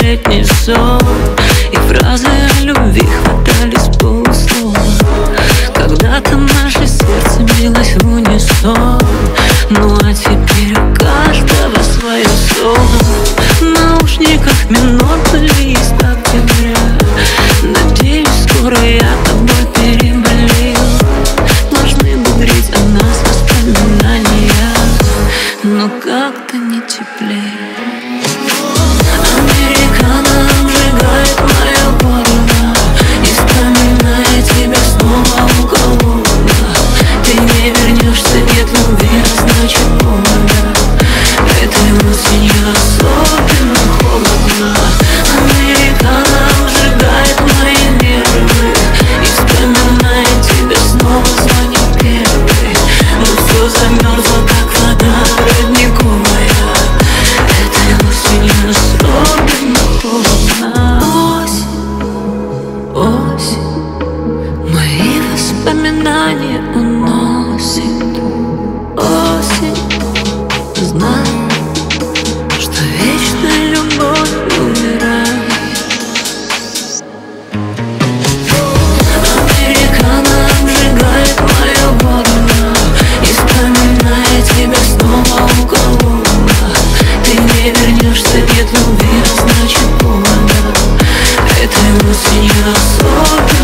летний сон, и фразы о любви хватали с полуслова. Когда-то наше сердце билось в унисон, ну а теперь у каждого свое соло. В наушниках минутный лист октября. Надеюсь, скоро я тобой переболею. Должны бугрить о нас воспоминания, но как-то не теплее. Американо обжигает мое горло, и вспоминая тебя снова уголовно. Ты не вернешься, нет любви, значит больно. Этой осенью особенно холодно. Американо обжигает мои нервы, и вспоминая тебя снова звонит первый. Но все замерзло, как вода родниковая. Этой осенью особенно холодно. Осень, осень, мои воспоминания уносит. Осень, знай, что вечная любовь умирает. Американо обжигает мое горло, и вспоминая тебя снова уголовно. Ты не вернешься, нет любви, значит больно. Этой осенью особенно